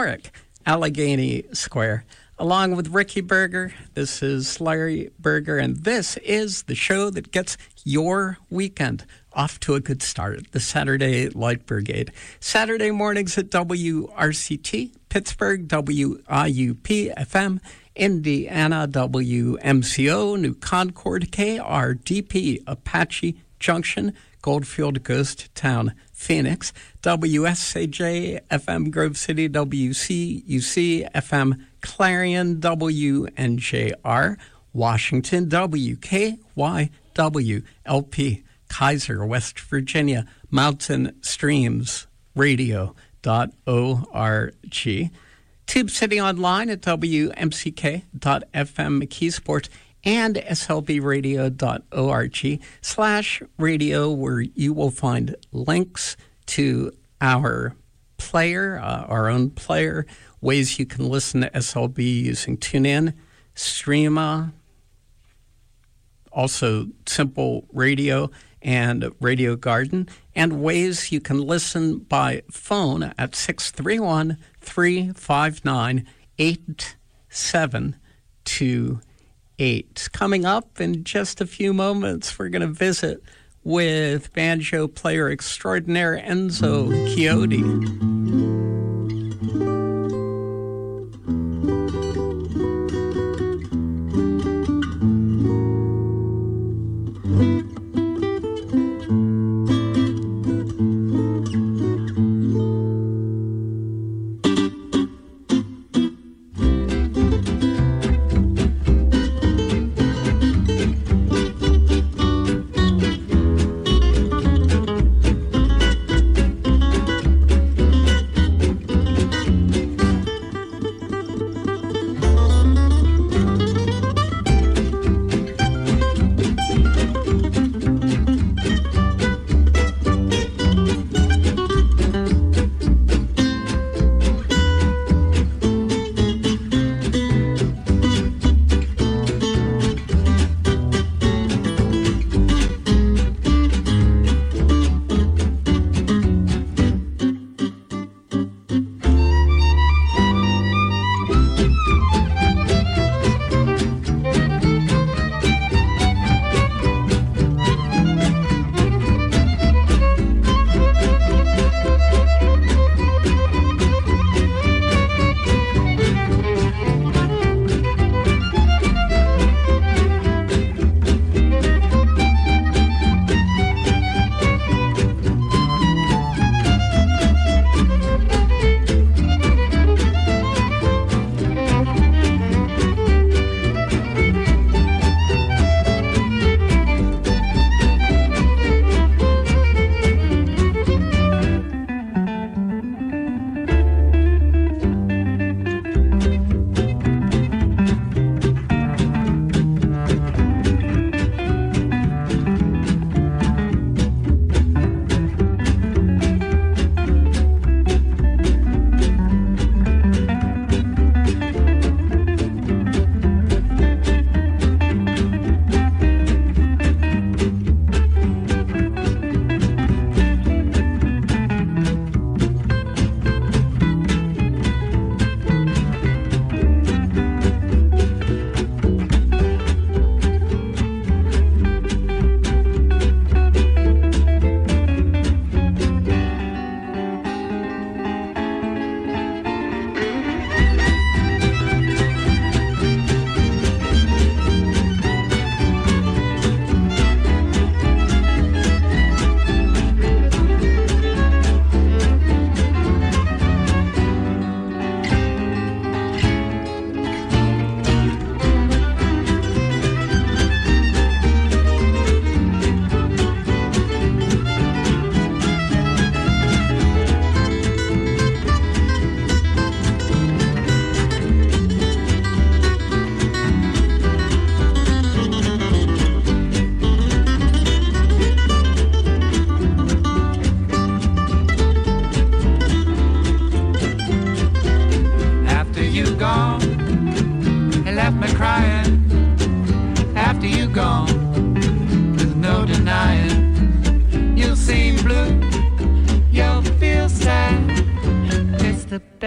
historic Allegheny Square. Along with Ricky Berger, this is Larry Berger, and this is the show that gets your weekend off to a good start, the Saturday Light Brigade. Saturday mornings at WRCT, Pittsburgh, WIUP-FM, Indiana, WMCO, New Concord, KRDP, Apache Junction, Goldfield Ghost Town, Phoenix, WSAJ-FM, Grove City, WCUC-FM, Clarion, WNJR, Washington, WKYW-LP, Kaiser, West Virginia, Mountain Streams Radio.org, Tube City Online at WMCK.FM, McKeesport, and slbradio.org/radio, where you will find links to our player, our own player, ways you can listen to SLB using TuneIn, Streama, also Simple Radio and Radio Garden, and ways you can listen by phone at 631-359-8728. Coming up in just a few moments, we're going to visit with banjo player extraordinaire Enzo Chiodo.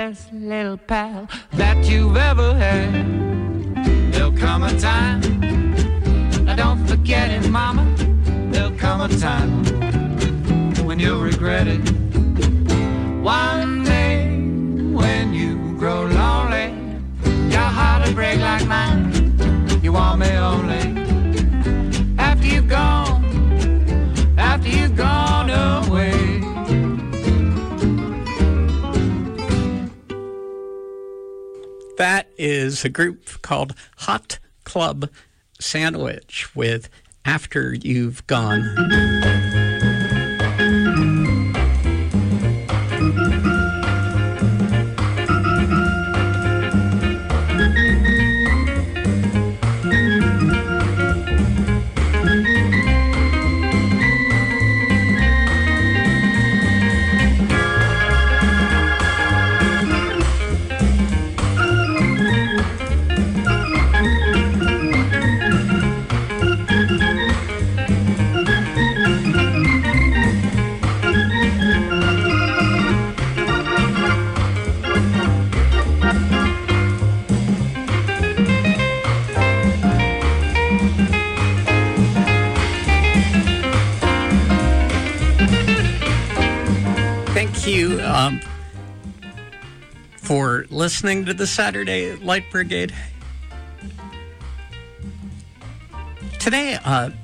best little pal that you've ever had. There'll come a time, now don't forget it, mama. There'll come a time when you'll regret it. One day when you grow lonely, your heart will break like mine. You want me only after you've gone away. That is a group called Hot Club Sandwich with After You've Gone. Thank you for listening to the Saturday Light Brigade. Today,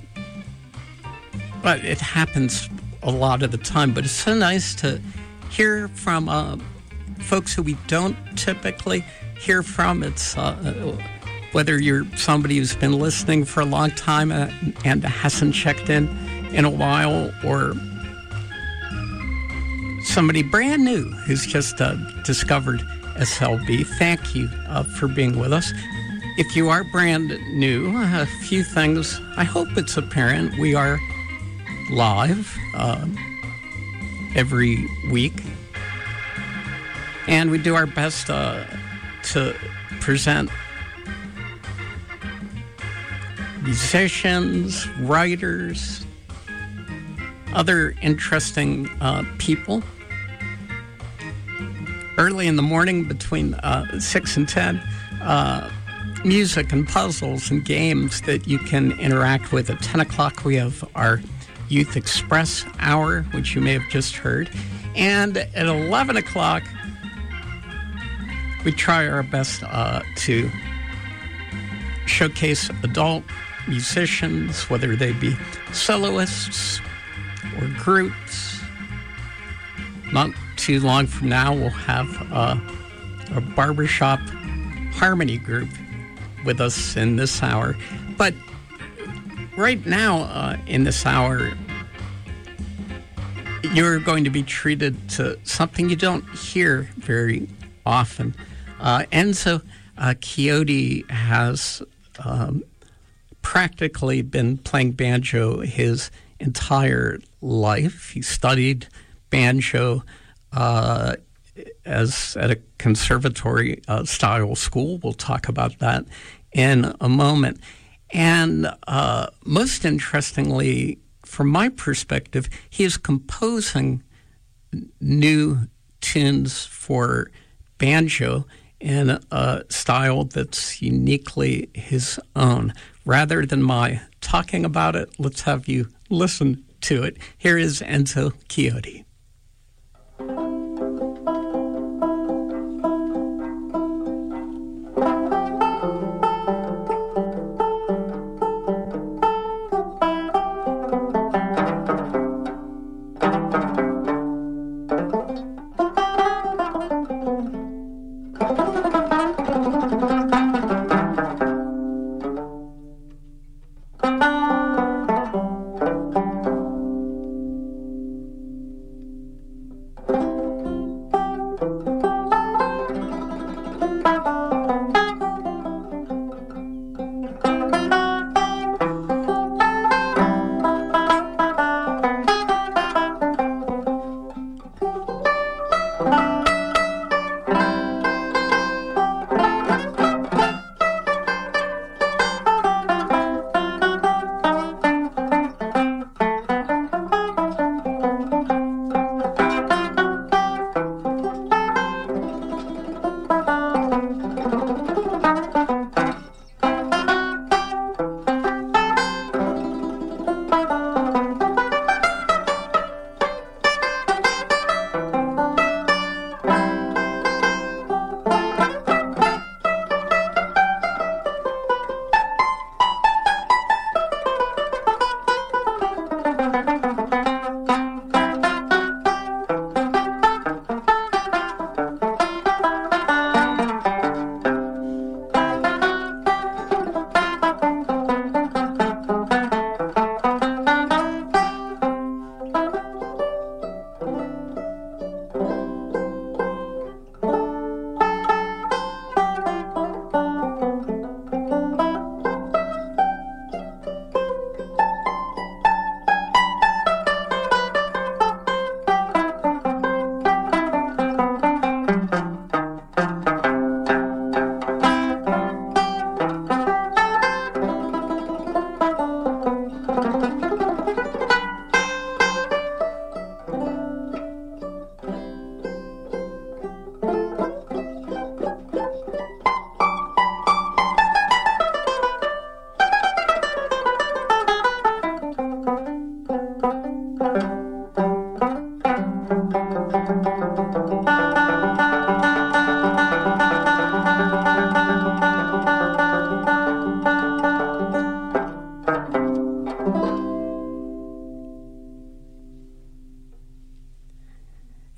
but it happens a lot of the time, but it's so nice to hear from folks who we don't typically hear from. It's whether you're somebody who's been listening for a long time and hasn't checked in a while, or somebody brand new who's just discovered SLB. Thank you for being with us. If you are brand new, a few things. I hope it's apparent. We are live every week, and we do our best to present musicians, writers, other interesting people. Early in the morning between 6 and 10, music and puzzles and games that you can interact with. At 10 o'clock, we have our Youth Express hour, which you may have just heard. And at 11 o'clock, we try our best to showcase adult musicians, whether they be soloists or groups. Not too long from now, we'll have a barbershop harmony group with us in this hour. But right now, in this hour, you're going to be treated to something you don't hear very often. Enzo Chiodo has practically been playing banjo his entire life. He studied banjo as at a conservatory style school. We'll talk about that in a moment. And most interestingly, from my perspective, he is composing new tunes for banjo in a style that's uniquely his own. Rather than my talking about it, let's have you listen to it. Here is Enzo Chiodo.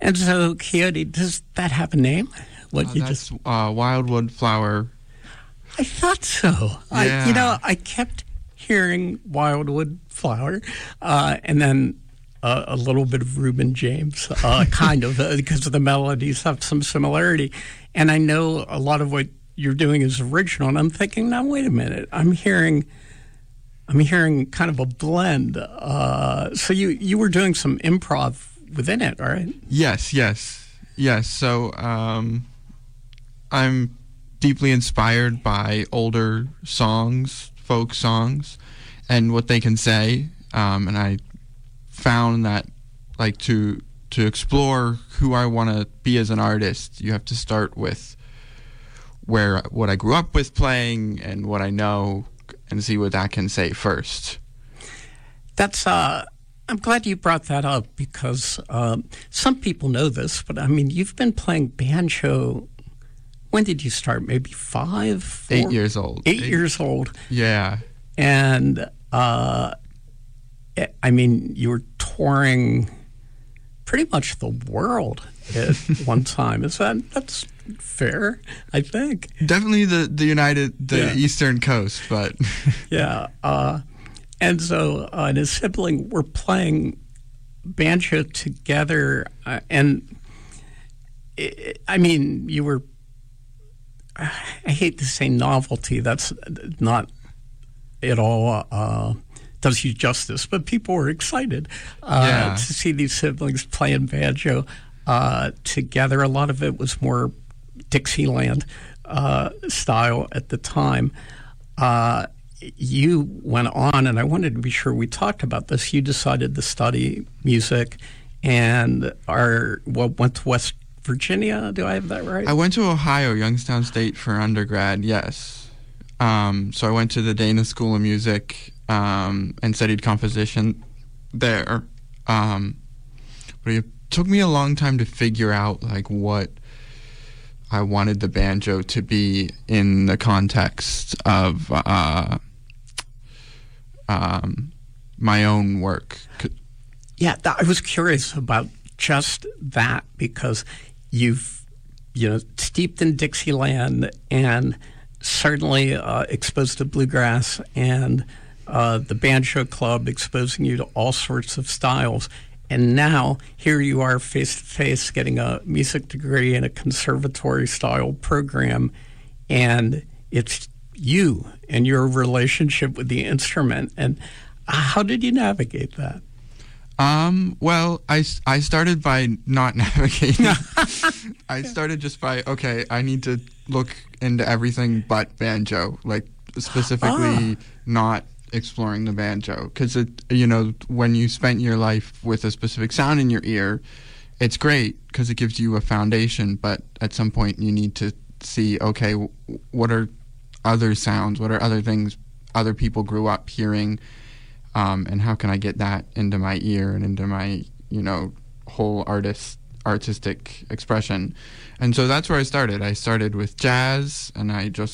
And so, Coyote, does that have a name? That's Wildwood Flower. I thought so. Yeah. I kept hearing Wildwood Flower, and then a little bit of Reuben James, kind of, because the melodies have some similarity. And I know a lot of what you're doing is original, and I'm thinking, now, wait a minute. I'm hearing kind of a blend. So you were doing some improv within it, right? Yes. So I'm deeply inspired by older songs, folk songs, and what they can say. And I found that, like, to explore who I want to be as an artist, you have to start with what I grew up with playing and what I know, and see what that can say first. That's I'm glad you brought that up, because some people know this, but I mean, you've been playing banjo. When did you start? Maybe 5? 4? 8 years old. 8 years old. Yeah. And I mean, you were touring pretty much the world at one time. That's fair, I think. Definitely the Eastern Coast, but yeah. And so and his sibling were playing banjo together, and I mean, you were. I hate to say novelty. That's not at all does you justice, but people were excited to see these siblings playing banjo together. A lot of it was more Dixieland style at the time. You went on, and I wanted to be sure we talked about this. You decided to study music and went to West Virginia. Do I have that right? I went to Ohio, Youngstown State, for undergrad, yes. So I went to the Dana School of Music and studied composition there. But it took me a long time to figure out, like, what I wanted the banjo to be in the context of my own work. Yeah, I was curious about just that, because you've steeped in Dixieland and certainly exposed to bluegrass, and the Banjo Club exposing you to all sorts of styles. And now here you are face-to-face getting a music degree in a conservatory-style program, and it's you and your relationship with the instrument. And how did you navigate that? Well, I started by not navigating. I started just by, okay, I need to look into everything but banjo, like specifically not exploring the banjo, because when you spent your life with a specific sound in your ear, it's great because it gives you a foundation, but at some point you need to see, okay, what are other sounds, what are other things other people grew up hearing, and how can I get that into my ear and into my whole artistic expression. And so that's where I started. I started with jazz, and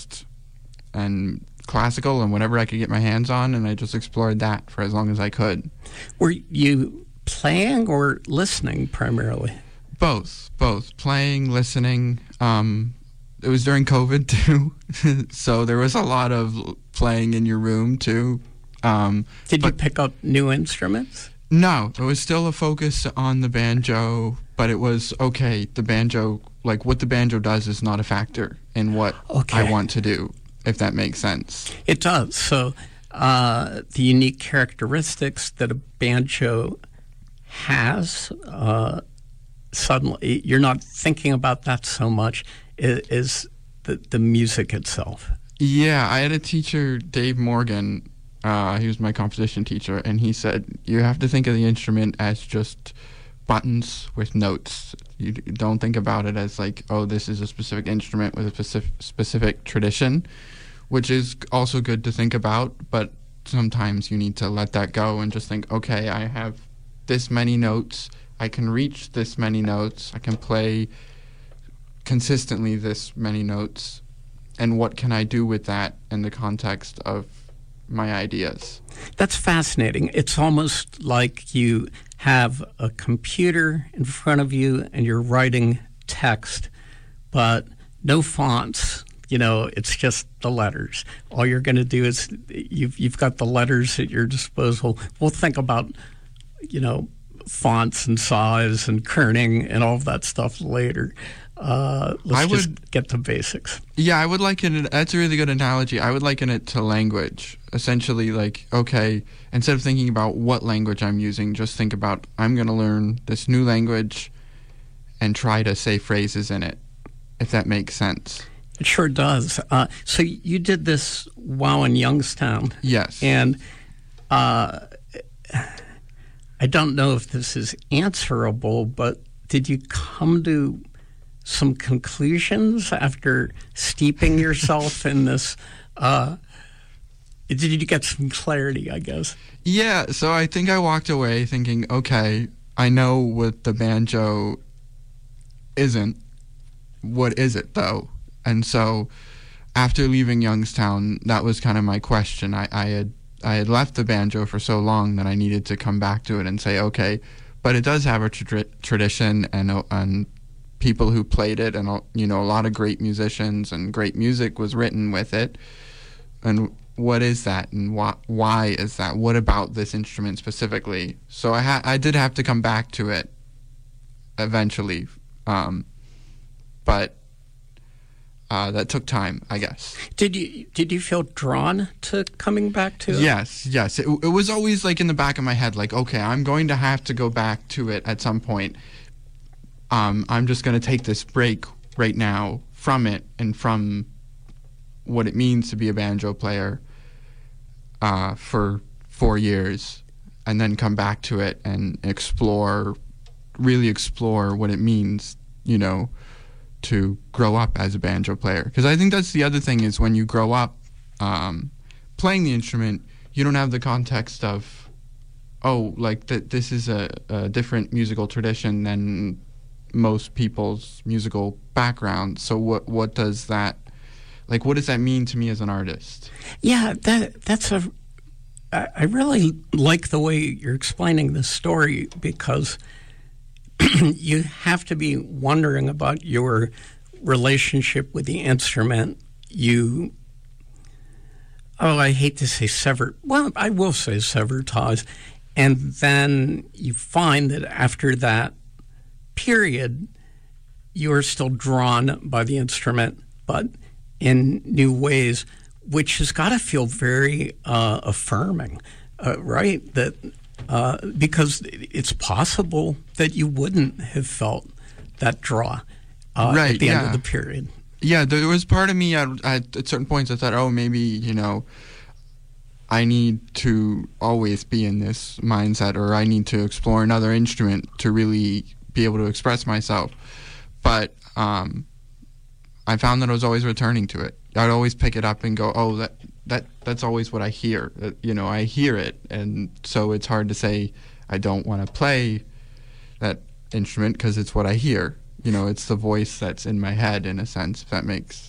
and classical and whatever I could get my hands on, and I just explored that for as long as I could. Were you playing or listening primarily? Both. Playing, listening. It was during COVID too, so there was a lot of playing in your room too. Did you pick up new instruments? No, it was still a focus on the banjo, but it was, okay, the banjo, like what the banjo does is not a factor in what I want to do, if that makes sense. It does. So the unique characteristics that a banjo has, suddenly you're not thinking about that so much, is the music itself. Yeah, I had a teacher, Dave Morgan. He was my composition teacher, and he said, you have to think of the instrument as just buttons with notes. You don't think about it as like, oh, this is a specific instrument with a specific tradition, which is also good to think about, but sometimes you need to let that go and just think, okay, I have this many notes, I can reach this many notes, I can play consistently this many notes, and what can I do with that in the context of my ideas? That's fascinating. It's almost like you have a computer in front of you and you're writing text, but no fonts. It's just the letters. All you're going to do is you've got the letters at your disposal. We'll think about, fonts and size and kerning and all of that stuff later. Let's just get to basics. Yeah, I would liken it. That's a really good analogy. I would liken it to language. Essentially, okay, instead of thinking about what language I'm using, just think about I'm going to learn this new language and try to say phrases in it, if that makes sense. It sure does. So you did this while in Youngstown. Yes. And I don't know if this is answerable, but did you come to some conclusions after steeping yourself in this? Did you get some clarity, I guess? Yeah, so I think I walked away thinking, okay, I know what the banjo isn't. What is it, though? And so after leaving Youngstown, that was kind of my question. I had left the banjo for so long that I needed to come back to it and say, okay, but it does have a tradition and people who played it, and a lot of great musicians, and great music was written with it. And what is that, and why is that? What about this instrument specifically? So I did have to come back to it eventually, but that took time, I guess. Did you feel drawn to coming back to it? Yes. It was always in the back of my head, okay, I'm going to have to go back to it at some point. I'm just going to take this break right now from it and from what it means to be a banjo player for 4 years, and then come back to it and really explore what it means, to grow up as a banjo player. Because I think that's the other thing, is when you grow up playing the instrument, you don't have the context of, this is a different musical tradition than most people's musical background. So what does that, what does that mean to me as an artist? Yeah, I really like the way you're explaining this story, because you have to be wondering about your relationship with the instrument. I hate to say sever. Well, I will say sever ties. And then you find that after that period, you are still drawn by the instrument, but in new ways, which has got to feel very affirming, right? That because it's possible that you wouldn't have felt that draw at the end of the period. Yeah, there was part of me at certain points I thought, maybe, I need to always be in this mindset, or I need to explore another instrument to really be able to express myself. But I found that I was always returning to it. I'd always pick it up and go, that's always what I hear. I hear it, and so it's hard to say I don't want to play that instrument because it's what I hear. It's the voice that's in my head, in a sense, if that makes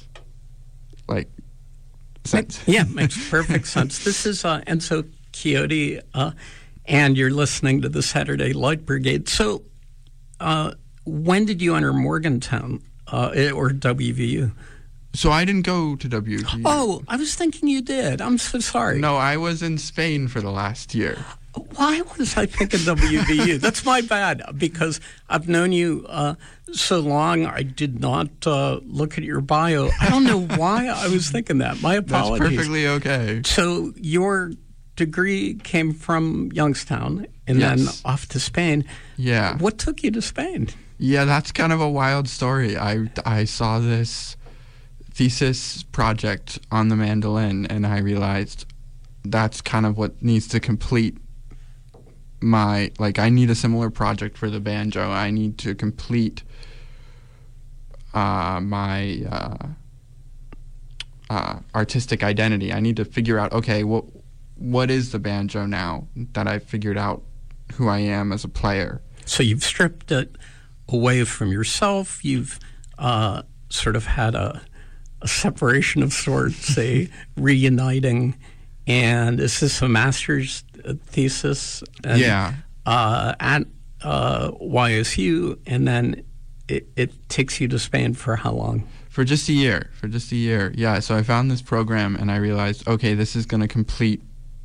sense. Yeah, makes perfect sense. This is Enzo Chiotti, and you're listening to the Saturday Light Brigade. So when did you enter Morgantown or WVU? So I didn't go to WVU. Oh, I was thinking you did. I'm so sorry. No, I was in Spain for the last year. Why was I thinking WVU? That's my bad, because I've known you so long. I did not look at your bio. I don't know why I was thinking that. My apologies. That's perfectly okay. So your degree came from Youngstown and then off to Spain. Yeah. What took you to Spain? Yeah, that's kind of a wild story. I saw this thesis project on the mandolin, and I realized that's kind of what needs to complete my, I need a similar project for the banjo. I need to complete my artistic identity. I need to figure out, okay, what is the banjo now that I've figured out who I am as a player? So you've stripped it away from yourself. You've sort of had a separation of sorts, a reuniting. And is this a master's thesis? And, yeah. at YSU, and then it takes you to Spain for how long? For just a year. Yeah. So I found this program, and I realized, okay, this is going to complete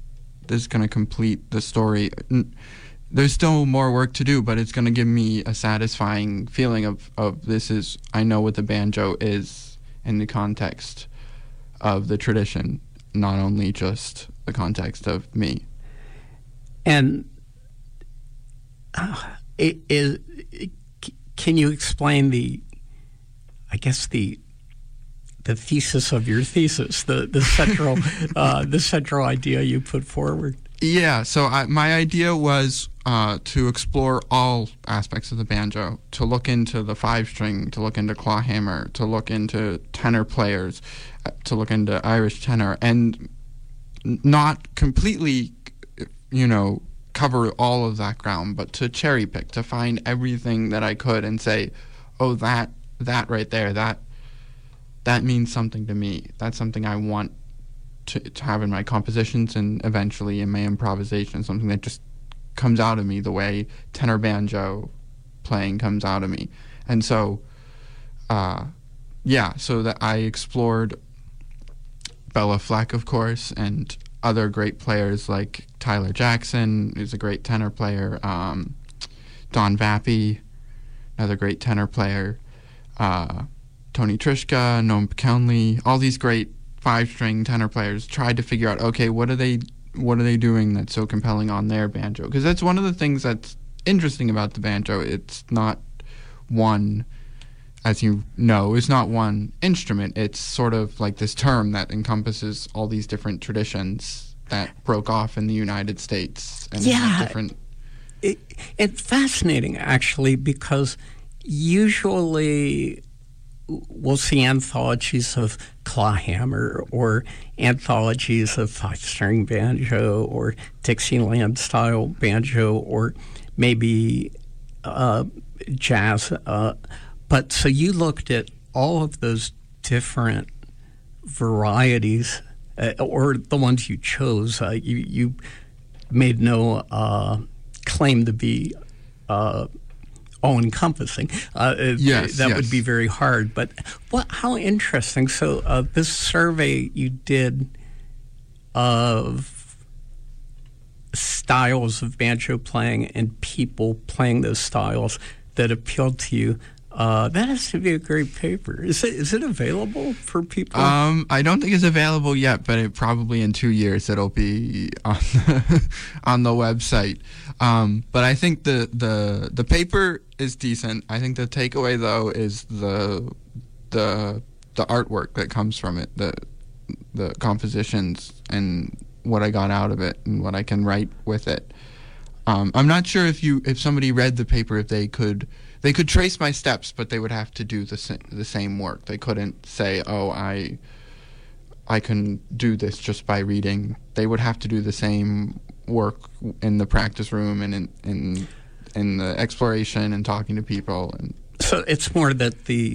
the story. There's still more work to do, but it's going to give me a satisfying feeling of I know what the banjo is in the context of the tradition, not only just the context of me. And can you explain the thesis of your thesis, the central idea you put forward? Yeah, so my idea was to explore all aspects of the banjo, to look into the 5-string, to look into clawhammer, to look into tenor players, to look into Irish tenor, and not completely, cover all of that ground, but to cherry pick, to find everything that I could and say, oh, that right there, that means something to me. That's something I want to have in my compositions and eventually in my improvisation, something that just comes out of me the way tenor banjo playing comes out of me. And so, so that I explored Bella Fleck, of course, and other great players like Tyler Jackson, who's a great tenor player, Don Vappy, another great tenor player, Tony Trischka, Noam Pekelny, all these great 5-string tenor players tried to figure out, okay, what are they doing that's so compelling on their banjo? Because that's one of the things that's interesting about the banjo. It's not one, as you know, it's not one instrument. It's sort of like this term that encompasses all these different traditions that broke off in the United States. And different. It's fascinating, actually, because usually we'll see anthologies of clawhammer or anthologies of 5-string banjo or Dixieland-style banjo or maybe jazz. But so you looked at all of those different varieties, or the ones you chose. You made no claim to be all-encompassing. That would be very hard. But how interesting. So this survey you did of styles of banjo playing and people playing those styles that appealed to you, that has to be a great paper. Is it available for people? I don't think it's available yet, but it probably in 2 years it'll be on the website. But I think the paper is decent. I think the takeaway though is the artwork that comes from it, the compositions and what I got out of it and what I can write with it. I'm not sure if somebody read the paper, if they could trace my steps, but they would have to do the same work. They couldn't say, oh, I can do this just by reading. They would have to do the same work in the practice room and in the exploration and talking to people. And so it's more that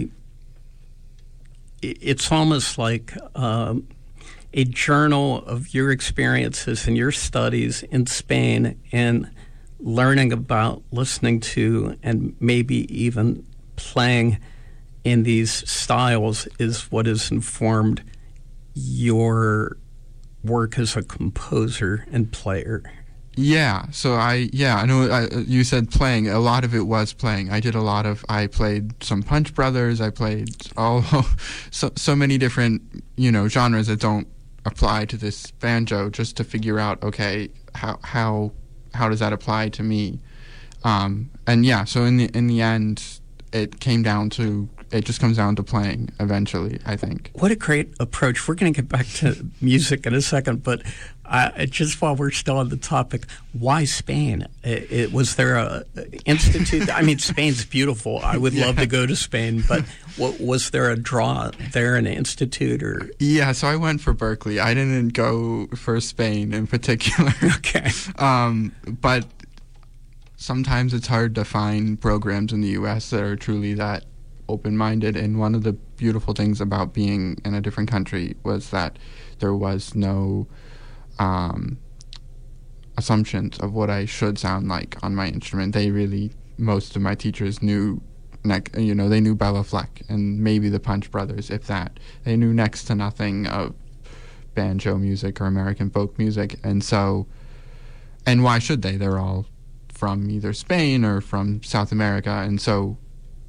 it's almost like a journal of your experiences and your studies in Spain and learning about, listening to, and maybe even playing in these styles is what has informed your work as a composer and player. Yeah, so I know you said playing. A lot of it was playing. I played some Punch Brothers. I played so many different, genres that don't apply to this banjo, just to figure out, okay, how does that apply to me? So in the end, it just comes down to playing eventually, I think. What a great approach. We're going to get back to music in a second, but just while we're still on the topic, why Spain? Was there a institute? I mean, Spain's beautiful. I would love to go to Spain, but was there a draw there, an institute? Or? Yeah, so I went for Berkeley. I didn't go for Spain in particular. Okay. But sometimes it's hard to find programs in the U.S. that are truly that open-minded, and one of the beautiful things about being in a different country was that there was no assumptions of what I should sound like on my instrument. Most of my teachers knew, they knew Bella Fleck and maybe the Punch Brothers, if that. They knew next to nothing of banjo music or American folk music, and why should they? They're all from either Spain or from South America, and so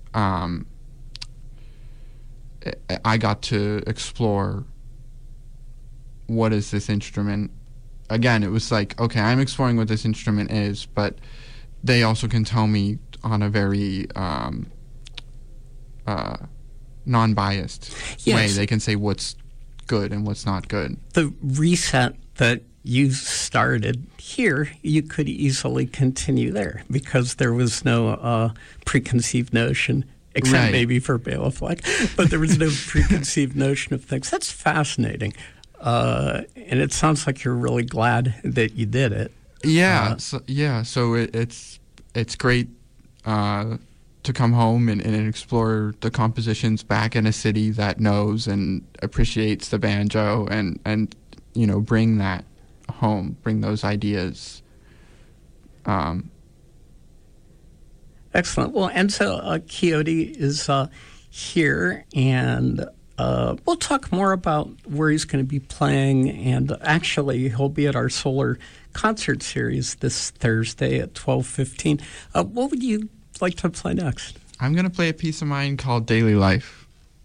I got to explore what is this instrument. Again, it was like, okay, I'm exploring what this instrument is, but they also can tell me on a very non-biased way. They can say what's good and what's not good. The reset that you started here, you could easily continue there because there was no preconceived notion, except maybe for Bela Fleck, but there was no preconceived notion of things. That's fascinating. And it sounds like you're really glad that you did it. Yeah, so it's great to come home and explore the compositions back in a city that knows and appreciates the banjo and bring that home, bring those ideas. Excellent. Well, Enzo Chiodo is here, and we'll talk more about where he's going to be playing, and actually he'll be at our Solar Concert Series this Thursday at 12:15. What would you like to play next? I'm going to play a piece of mine called Daily Life.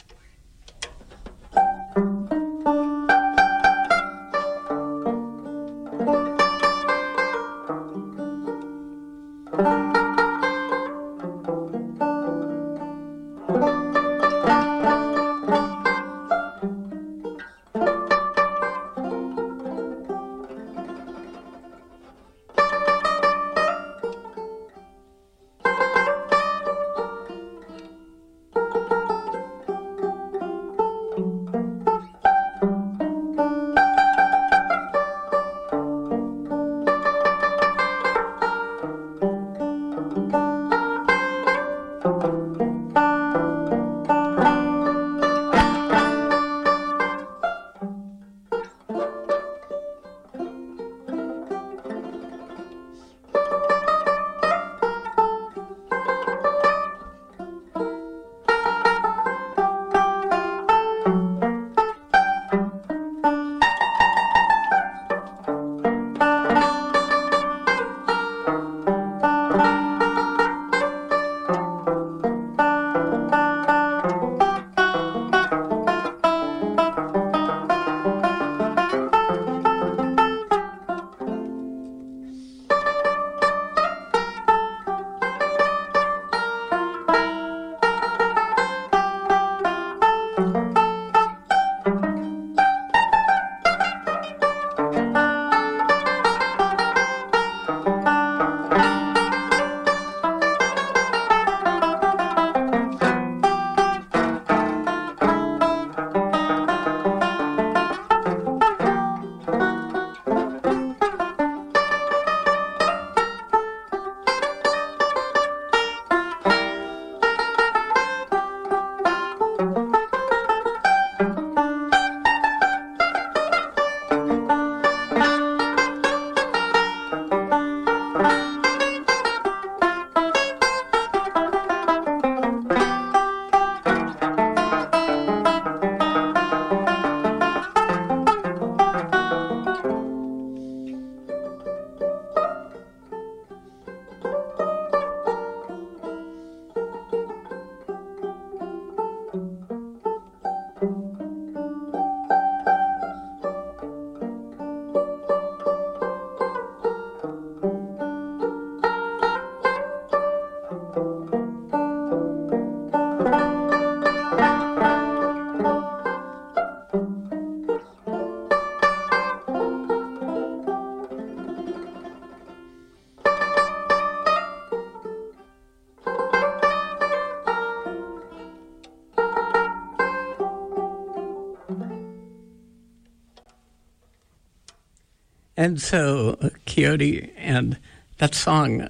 And so, Chiodo, and that song,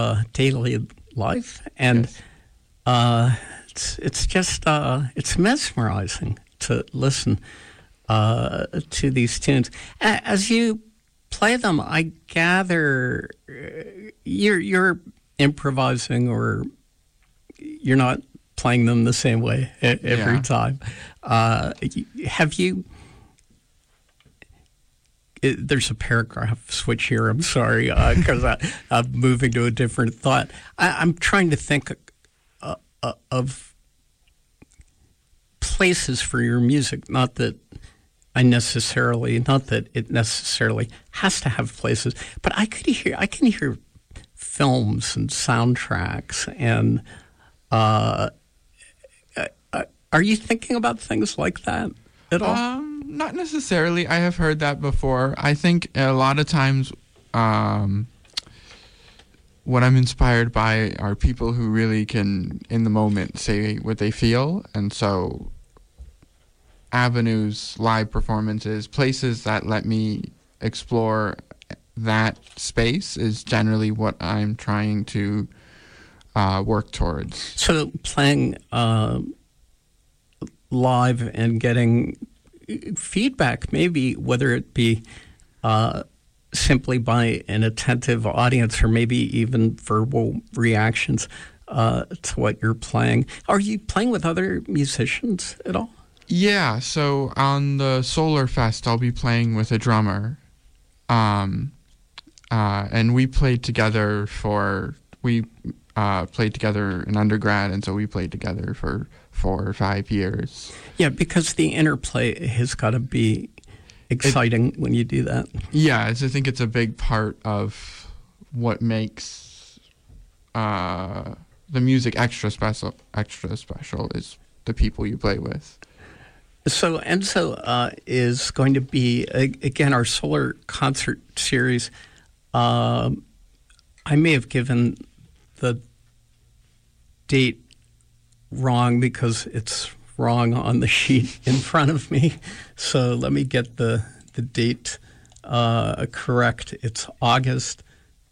Daily Life, and it's just, it's mesmerizing to listen to these tunes. As you play them, I gather you're improvising, or you're not playing them the same way every time. Have you? There's a paragraph switch here. I'm sorry, because I'm moving to a different thought. I'm trying to think of places for your music. Not that it necessarily has to have places, but I can hear films and soundtracks. And are you thinking about things like that at all? Not necessarily. I have heard that before. I think a lot of times what I'm inspired by are people who really can, in the moment, say what they feel. And so avenues, live performances, places that let me explore that space is generally what I'm trying to work towards. So playing live and getting feedback, maybe whether it be simply by an attentive audience or maybe even verbal reactions to what you're playing. Are you playing with other musicians at all? Yeah, so on the Solar Fest, I'll be playing with a drummer. And we played together played together in undergrad, and so we played together for 4 or 5 years. Yeah, because the interplay has got to be exciting when you do that. Yeah, I think it's a big part of what makes the music extra special is the people you play with. So Enzo is going to be, again, our Solar Concert Series. I may have given the date wrong because it's wrong on the sheet in front of me. So let me get the date correct. It's August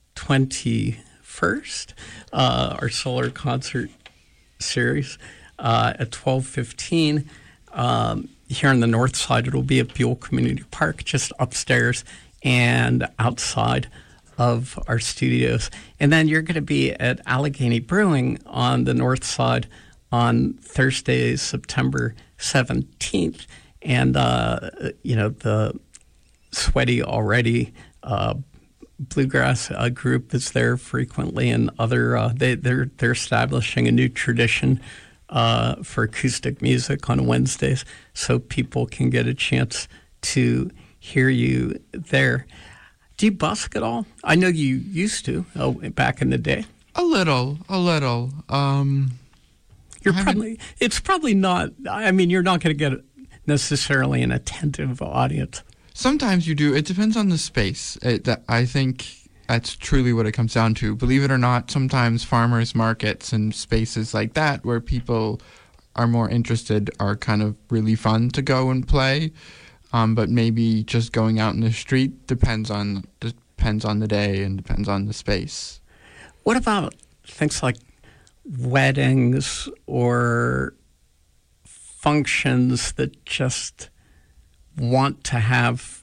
21st, our Solar Concert Series at 12:15. Here on the north side, it'll be at Buell Community Park, just upstairs and outside of our studios. And then you're going to be at Allegheny Brewing on the north side on Thursday, September 17th. And, the Sweaty Already bluegrass group is there frequently, and other they're establishing a new tradition for acoustic music on Wednesdays, so people can get a chance to hear you there. Do you busk at all? I know you used to back in the day. A little. It's probably not. I mean, you're not going to get necessarily an attentive audience. Sometimes you do. It depends on the space. I think that's truly what it comes down to. Believe it or not, sometimes farmers markets and spaces like that where people are more interested are kind of really fun to go and play. But maybe just going out in the street depends on the day and depends on the space. What about things like weddings or functions that just want to have?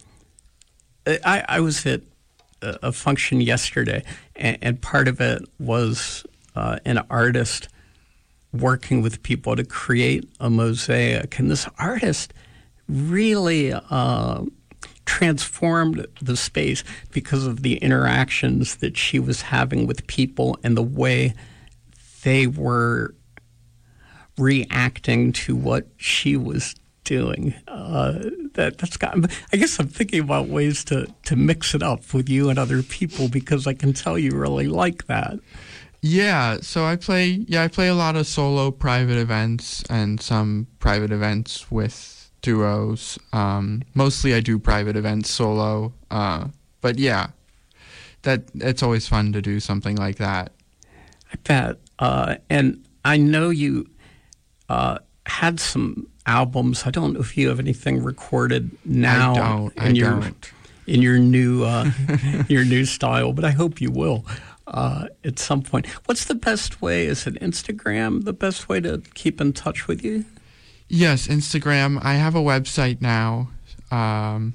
I was at a function yesterday, and part of it was an artist working with people to create a mosaic. And this artist really transformed the space because of the interactions that she was having with people and the way they were reacting to what she was doing. That's got. I guess I'm thinking about ways to mix it up with you and other people, because I can tell you really like that. Yeah, so I play a lot of solo private events and some private events with duos. Mostly I do private events solo. But yeah, it's always fun to do something like that. I bet. And I know you had some albums. I don't know if you have anything recorded now. I don't. In your new your new style, but I hope you will at some point. What's the best way? Is it Instagram the best way to keep in touch with you? Yes, Instagram. I have a website now,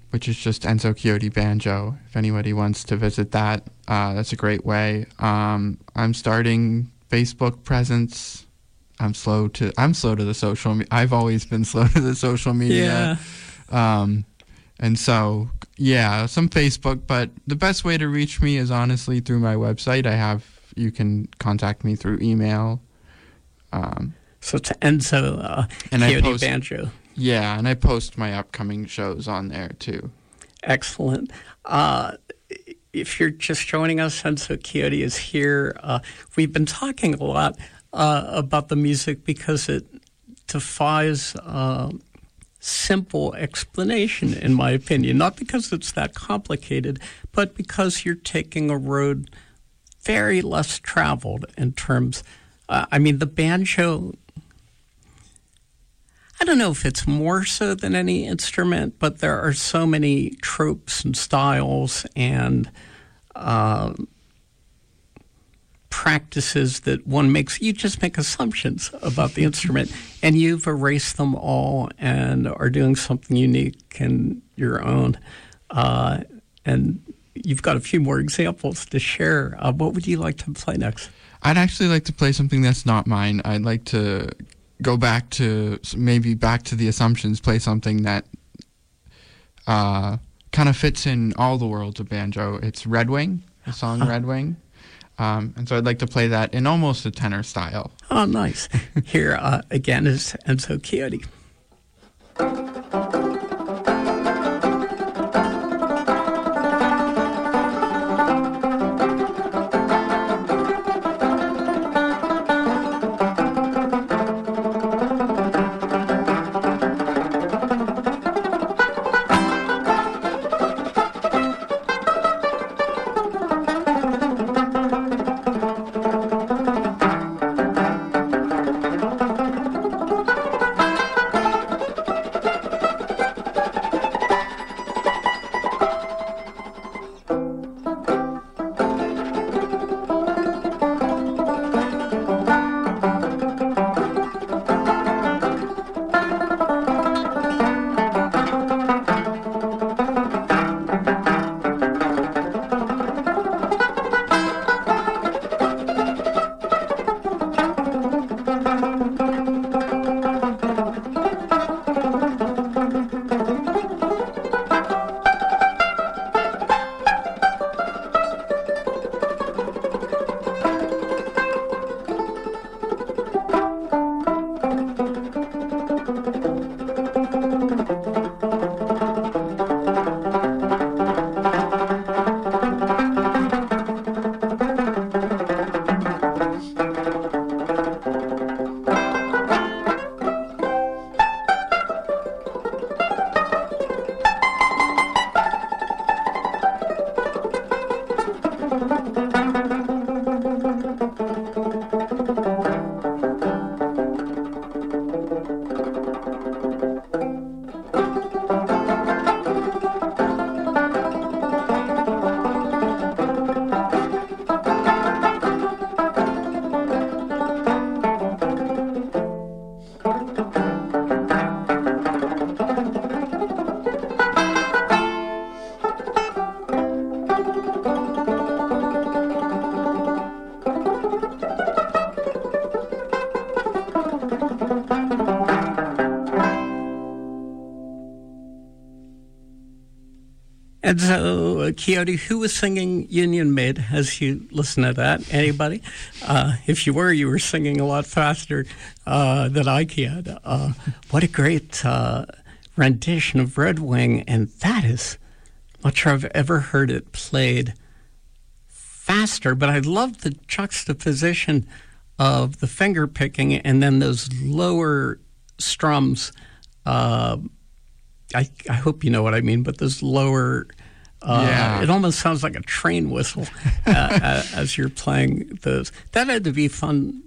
which is just Enzo Chiotti Banjo. If anybody wants to visit that, that's a great way. I'm starting Facebook presence. I'm slow to the social. I've always been slow to the social media. Yeah. And so, yeah, some Facebook, but the best way to reach me is honestly through my website. You can contact me through email. So it's Enzo And Chiotti Banjo. Yeah, and I post my upcoming shows on there too. Excellent. If you're just joining us, Enzo Chiotti is here. We've been talking a lot about the music because it defies simple explanation, in my opinion. Not because it's that complicated, but because you're taking a road very less traveled in terms. The banjo, I don't know if it's more so than any instrument, but there are so many tropes and styles and practices that one makes. You just make assumptions about the instrument, and you've erased them all and are doing something unique and your own. And you've got a few more examples to share. What would you like to play next? I'd actually like to play something that's not mine. I'd like to go back to the assumptions, play something that kind of fits in all the worlds of banjo. It's Red Wing, the song Red Wing. And so I'd like to play that in almost a tenor style. Oh, nice. Here again is Enzo Chiotti. And so, Chiotti, who was singing Union Maid as you listen to that? Anybody? If you were singing a lot faster than I can. What a great rendition of Red Wing, and that is, I'm not sure I've ever heard it played faster, but I love the juxtaposition of the finger picking and then those lower strums. I hope you know what I mean, but those lower, it almost sounds like a train whistle as you're playing those. That had to be fun.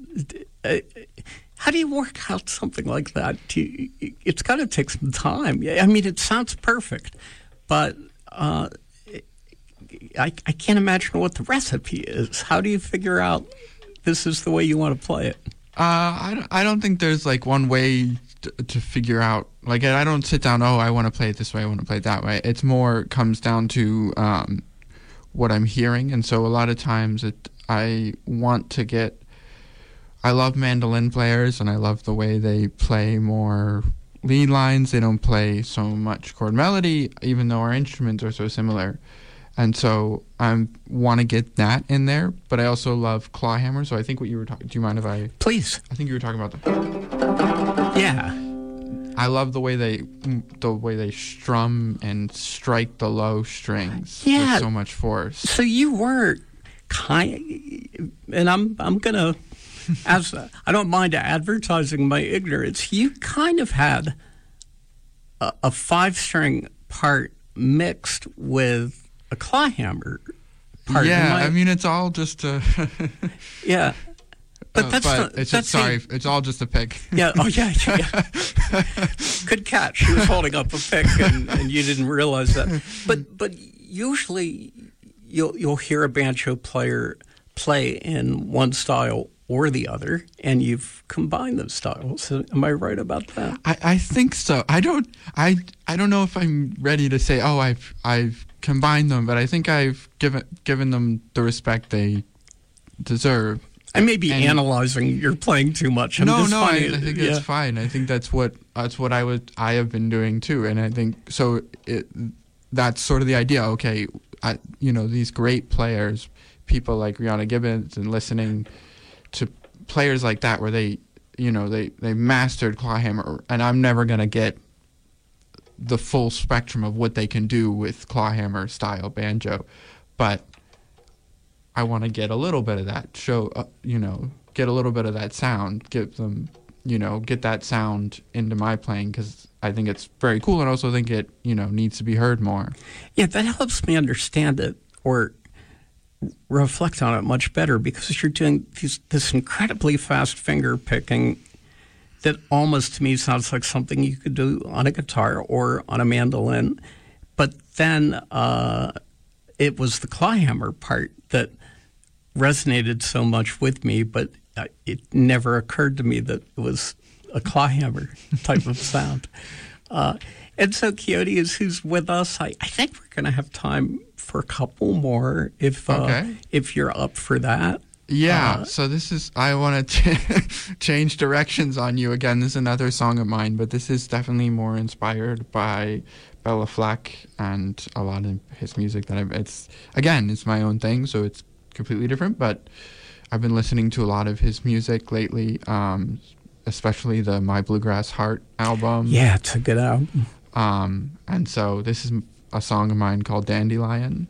How do you work out something like that? It's got to take some time. I mean, it sounds perfect, but I can't imagine what the recipe is. How do you figure out this is the way you want to play it? I don't think there's like one way to figure out. Like, I don't sit down, oh, I want to play it this way, I want to play it that way. It's more comes down to what I'm hearing. And so a lot of times I love mandolin players, and I love the way they play more lead lines. They don't play so much chord melody, even though our instruments are so similar. And so I want to get that in there, but I also love clawhammer. So I think what you were talking, do you mind if I? Please. I think you were talking about the. Yeah. I love the way they strum and strike the low strings with so much force. So you were and I'm gonna, as I don't mind advertising my ignorance. You kind of had a 5-string part mixed with a clawhammer part. Yeah, I mean, it's all just a... yeah. But it's all just a pick. Yeah, oh yeah. Good catch. She was holding up a pick and you didn't realize that. But usually you'll hear a banjo player play in one style or the other, and you've combined those styles. Am I right about that? I think so. I don't know if I'm ready to say, oh, I've combined them, but I think I've given them the respect they deserve. I may be analyzing your playing too much. I think it's fine. I think that's what I have been doing too, and I think so. That's sort of the idea. Okay, these great players, people like Rihanna Gibbons, and listening to players like that where they mastered clawhammer, and I'm never gonna get the full spectrum of what they can do with clawhammer style banjo, but I want to get a little bit of that get a little bit of that sound, give them, get that sound into my playing, because I think it's very cool, and I also think it, needs to be heard more. Yeah, that helps me understand it or reflect on it much better, because you're doing this incredibly fast finger picking that almost to me sounds like something you could do on a guitar or on a mandolin. But then it was the clawhammer part that resonated so much with me, but it never occurred to me that it was a clawhammer type of sound. And so Quixote is who's with us. I think we're going to have time for a couple more if you're up for that. Yeah, so this is, I want to change directions on you again. This is another song of mine, but this is definitely more inspired by Bela Fleck and a lot of his music it's my own thing, so it's completely different, but I've been listening to a lot of his music lately, especially the My Bluegrass Heart album. Yeah, it's a good album. And so this is a song of mine called Dandelion.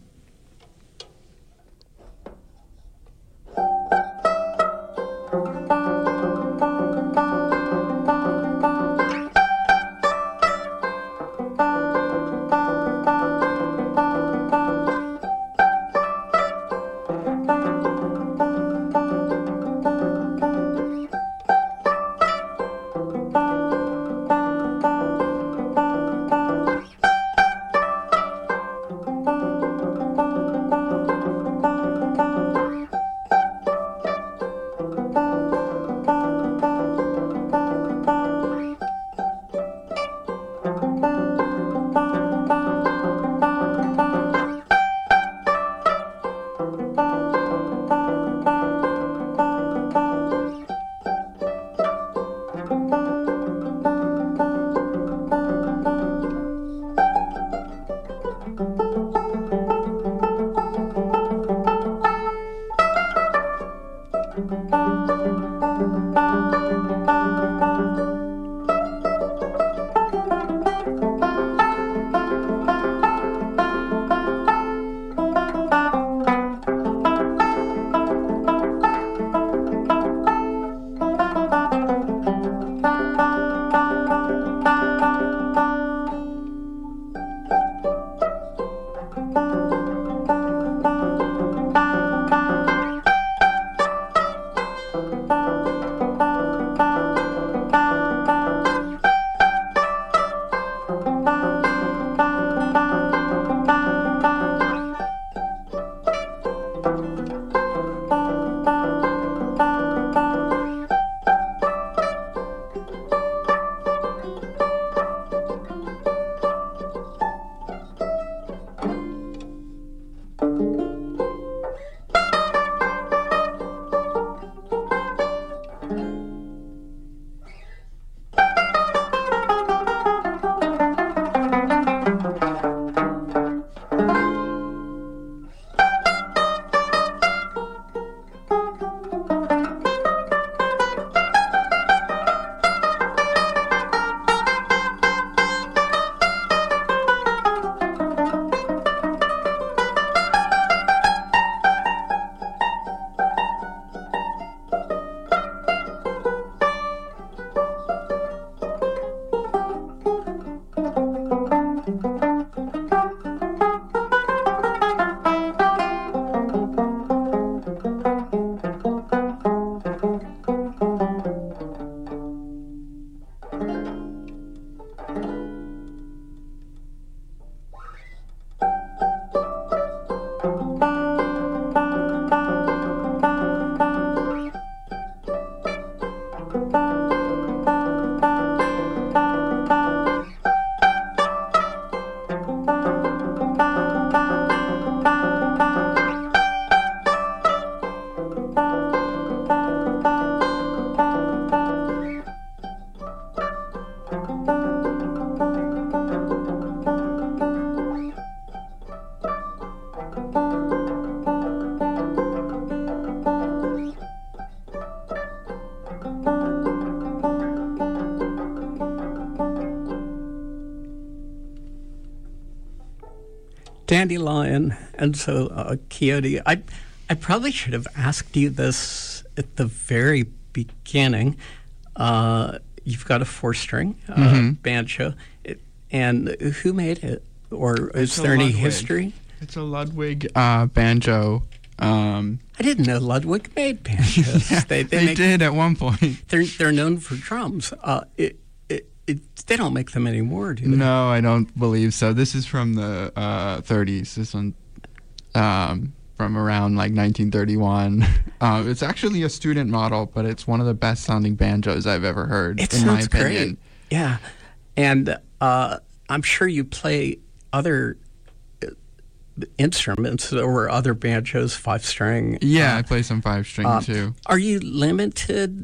Dandelion, Enzo Coyote. I probably should have asked you this at the very beginning. You've got a 4-string banjo, and who made it, or is there any history? It's a Ludwig banjo. I didn't know Ludwig made banjos. Yeah, they did at one point. They're known for drums. They don't make them anymore, do they? No, I don't believe so. This is from the 30s. This one from around like 1931. It's actually a student model, but it's one of the best sounding banjos I've ever heard. It in sounds my opinion. great. Yeah, and I'm sure you play other instruments or other banjos, 5-string. Yeah, I play some 5-string too. Are you limited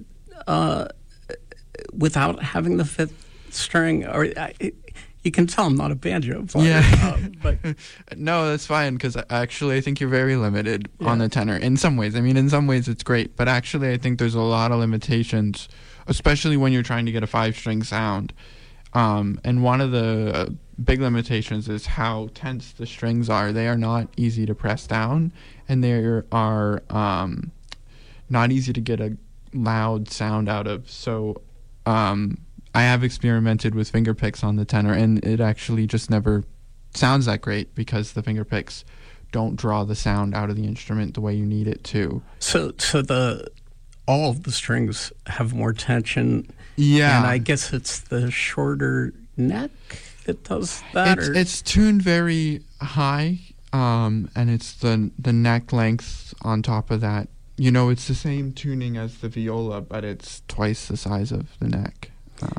without having the 5th string? Or you can tell I'm not a banjo player. Yeah. But no, that's fine, because I think you're very limited on the tenor in some ways. I mean, in some ways it's great, but actually I think there's a lot of limitations, especially when you're trying to get a 5-string sound. And one of the big limitations is how tense the strings are. They are not easy to press down, and they are not easy to get a loud sound out of. So I have experimented with finger picks on the tenor, and it actually just never sounds that great because the finger picks don't draw the sound out of the instrument the way you need it to. So all of the strings have more tension. Yeah. And I guess it's the shorter neck that does that? It's tuned very high, and it's the neck length on top of that. You know, it's the same tuning as the viola, but it's twice the size of the neck.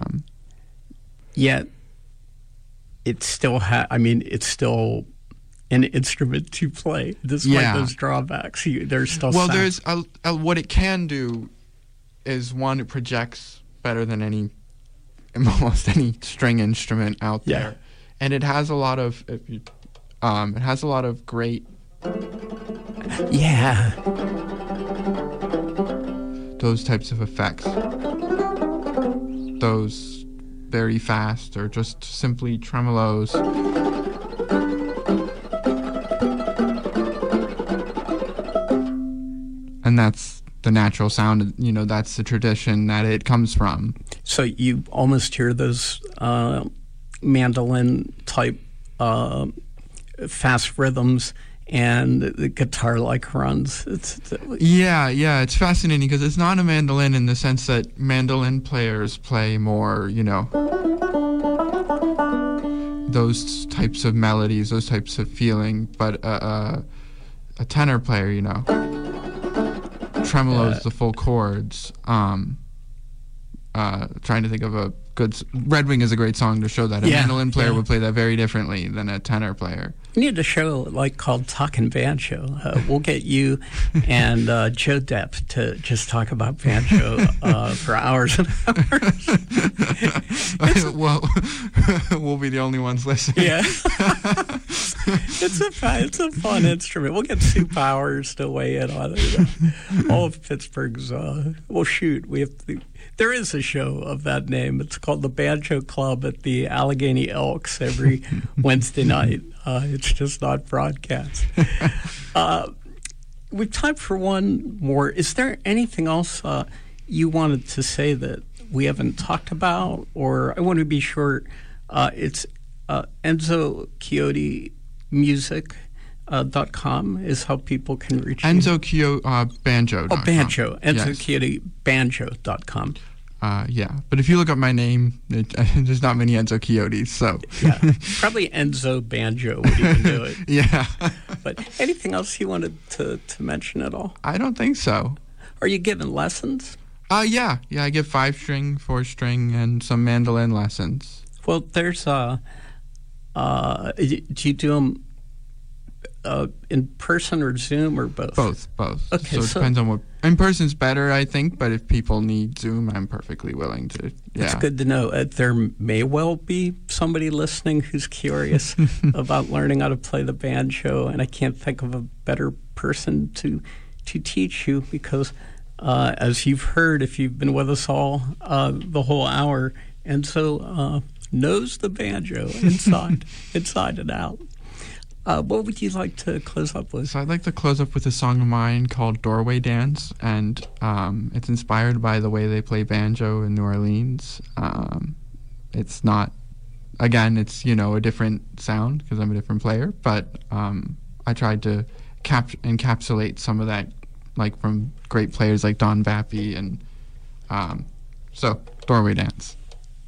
Yet, it still it's still an instrument to play, despite those drawbacks. There's still sound. There's what it can do is, one, it projects better than almost any string instrument out there, and it has a lot of great those types of effects, those very fast or just simply tremolos. And that's the natural sound, that's the tradition that it comes from. So you almost hear those mandolin type fast rhythms and the guitar-like runs. It's fascinating because it's not a mandolin in the sense that mandolin players play more, those types of melodies, those types of feeling, but a tenor player, tremolos the full chords. Trying to think of a good... Red Wing is a great song to show that. A mandolin player would play that very differently than a tenor player. We need a show called Talkin' Banjo. We'll get you and Joe Depp to just talk about banjo for hours and hours. Well, we'll be the only ones listening. Yeah. It's a fun instrument. We'll get Sue Powers to weigh in on it. All of Pittsburgh's... There is a show of that name. It's called the Banjo Club at the Allegheny Elks every Wednesday night. It's just not broadcast. We've time for one more. Is there anything else you wanted to say that we haven't talked about? Or I want to be sure it's Enzo Coyote Music.com is how people can reach you. Enzo Coyote Banjo. Oh, Banjo. Enzo Coyote Banjo.com. But if you look up my name, there's not many Enzo Coyotes, so... Yeah, probably Enzo Banjo would even do it. Yeah. But anything else you wanted to mention at all? I don't think so. Are you giving lessons? Yeah, I give 5-string, 4-string, and some mandolin lessons. Well, there's... do you do them in person or Zoom or both? Both. Okay, so it depends on what... In person's better, I think, but if people need Zoom, I'm perfectly willing to, It's good to know. There may well be somebody listening who's curious about learning how to play the banjo, and I can't think of a better person to teach you because, as you've heard, if you've been with us all the whole hour, Enzo knows the banjo inside and out. What would you like to close up with? So I'd like to close up with a song of mine called Doorway Dance, and it's inspired by the way they play banjo in New Orleans. It's not, again, it's, a different sound because I'm a different player, but I tried to encapsulate some of that, like from great players like Don Bappy, and so Doorway Dance.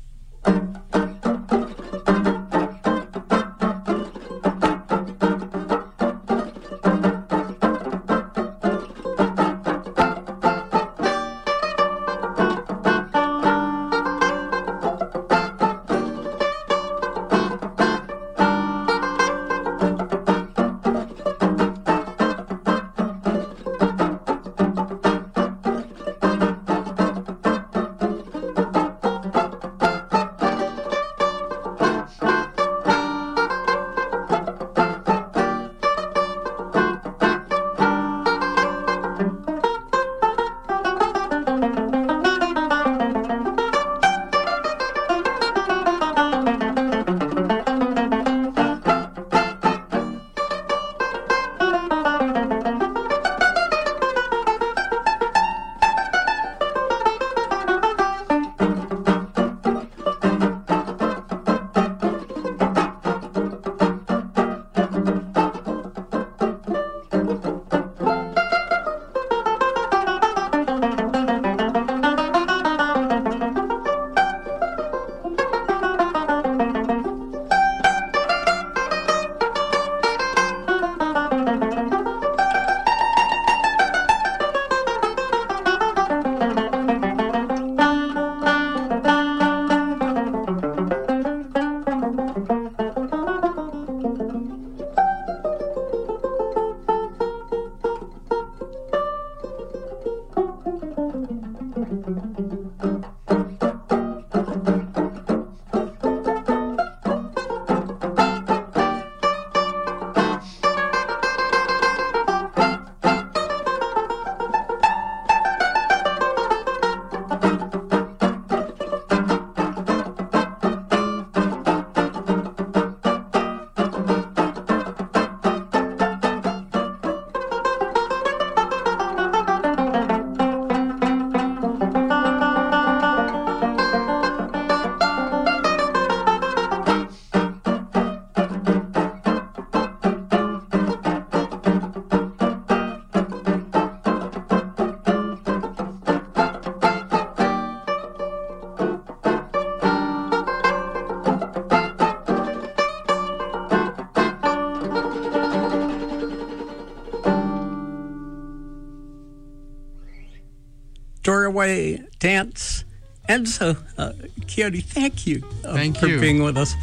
Doorway Dance. Enzo, Coyote, thank you Thank for you. being with us.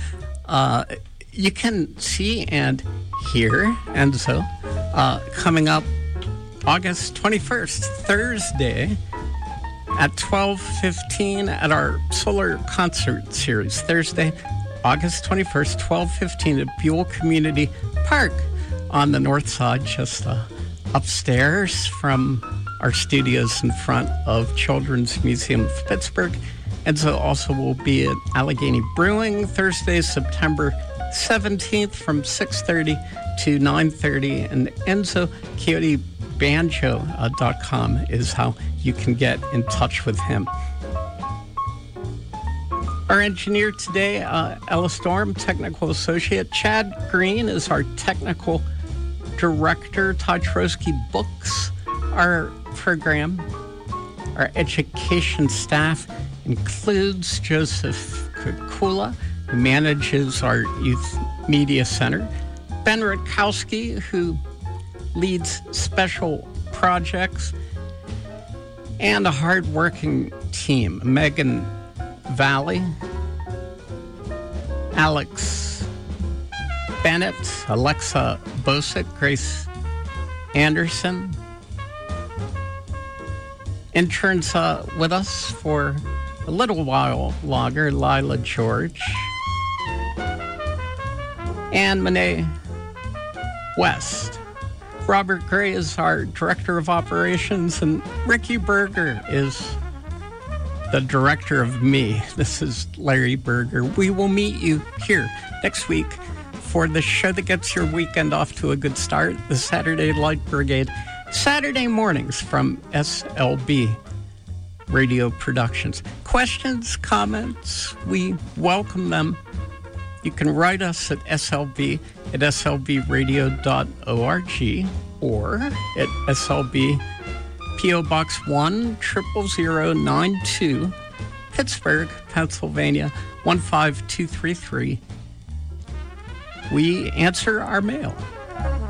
You can see and hear Enzo coming up August 21st, Thursday, at 12:15 at our Solar Concert Series. Thursday, August 21st, 12:15 at Buell Community Park on the north side, just upstairs from our studios in front of Children's Museum of Pittsburgh. Enzo also will be at Allegheny Brewing Thursday, September 17th from 6:30 to 9:30. And Enzo, CoyoteBanjo.com is how you can get in touch with him. Our engineer today, Ella Storm, technical associate. Chad Green is our technical director. Todd Trotsky books our program. Our education staff includes Joseph Kukula, who manages our Youth Media Center. Ben Rutkowski, who leads special projects. And a hard-working team. Megan Valley, Alex Bennett, Alexa Bosick, Grace Anderson. Interns with us for a little while longer, Lila George and Monet West. Robert Gray is our Director of Operations, and Ricky Berger is the director of me. This is Larry Berger. We will meet you here next week for the show that gets your weekend off to a good start, the Saturday Light Brigade, Saturday mornings from SLB Radio Productions. Questions, comments, we welcome them. You can write us at slb at slbradio.org or at SLB P.O. Box 10092, Pittsburgh, Pennsylvania 15233. We answer our mail.